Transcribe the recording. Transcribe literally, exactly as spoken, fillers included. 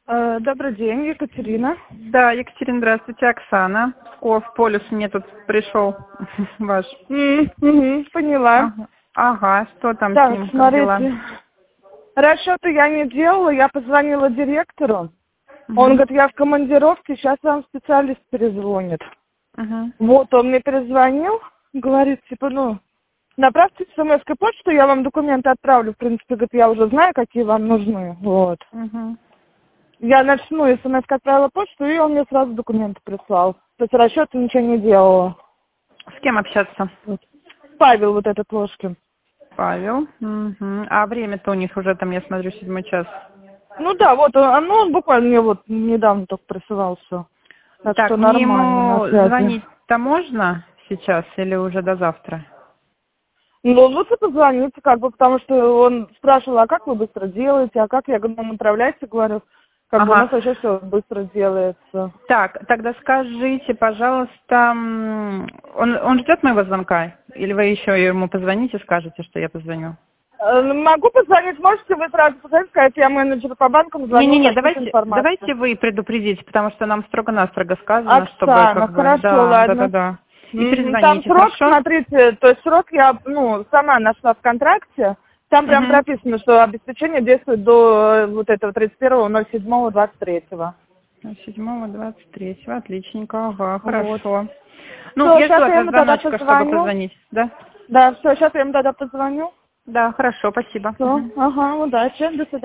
Э, Добрый день, Екатерина. Да, Екатерина, здравствуйте, Оксана. Псков, полюс мне тут пришел ваш. М, мгм, поняла. Ага. Ага, что там с Так, ним, как дела? смотрите. Расчеты я не делала, я позвонила директору. Он Угу. говорит, я в командировке, сейчас вам специалист перезвонит. Угу. Вот, он мне перезвонил, говорит, типа, ну, направьте смс-кой почту, я вам документы отправлю. В принципе, говорит, я уже знаю, какие вам нужны. Вот. Угу. Я начну, смс-кой отправила почту, и он мне сразу документы прислал. То есть расчеты ничего не делала. С кем общаться? Вот. Павел вот этот Ложкин. Павел. Угу. А время-то у них уже там, я смотрю, седьмой час. Ну да, вот он, ну, он буквально мне вот недавно только присылал все. Так, Так, что мне нормально, на ему связи. звонить-то можно сейчас или уже до завтра? Ну, лучше позвоните, как бы, потому что он спрашивал, а как вы быстро делаете, а как я говорю, ну, направляйте, говорю, как бы у нас Ага. вообще все быстро делается. Так, тогда скажите, пожалуйста, м, он, он ждет моего звонка? Или вы еще ему позвоните, скажете, что я позвоню? Э, Могу позвонить, можете вы сразу позвонить, сказать, я менеджер по банкам, звоню, Не-не-не, хочу давайте, информацию. давайте вы предупредите, потому что нам строго-настрого сказано, чтобы Оксана, как бы, хорошо, да, да, да, ладно. да. И Мгм. Там перезвоните, срок, хорошо? смотрите, то есть срок я, ну, сама нашла в контракте. Там прям Угу. прописано, что обеспечение действует до э, вот этого тридцать первого ноль седьмого двадцать третьего. седьмого двадцать третьего, отличненько, ага, Вот. хорошо. Ну, Все, я жду сейчас от я вас ему тогда звоночка, чтобы позвоню. позвонить, да? Да, все, сейчас я ему тогда позвоню. Да, хорошо, спасибо. Все, Мгм. ага, удачи, до свидания.